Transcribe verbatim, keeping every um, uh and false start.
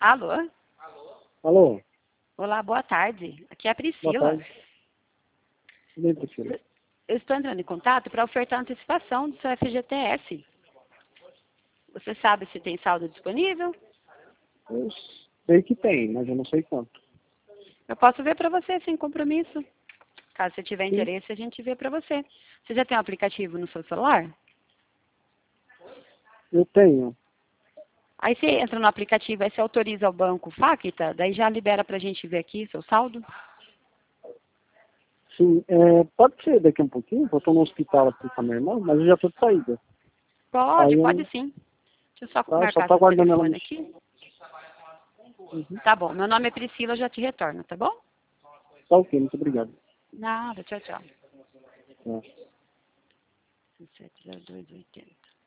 Alô? Alô? Olá, boa tarde. Aqui é a Boa Priscila. tarde. Bem, Priscila. Eu estou entrando em contato para ofertar antecipação do seu F G T S. Você sabe se tem saldo disponível? Eu sei que tem, mas eu não sei quanto. Eu posso ver para você sem compromisso. Caso você tiver Sim. interesse, a gente vê para você. Você já tem um aplicativo no seu celular? Eu tenho. Aí você entra no aplicativo, aí você autoriza o banco Facta, daí já libera para a gente ver aqui seu saldo. Sim, é, pode ser daqui a um pouquinho, eu estou no hospital aqui com a minha irmã, mas eu já estou de saída. Pode, Aí eu, pode sim. Deixa eu só tá, só marcar tô seu aguardando ela telefone me... aqui. Uhum. Tá bom, meu nome é Priscila, eu já te retorno, tá bom? Tá ok, muito obrigado. Nada, tchau, tchau. É. sete zero dois oitenta.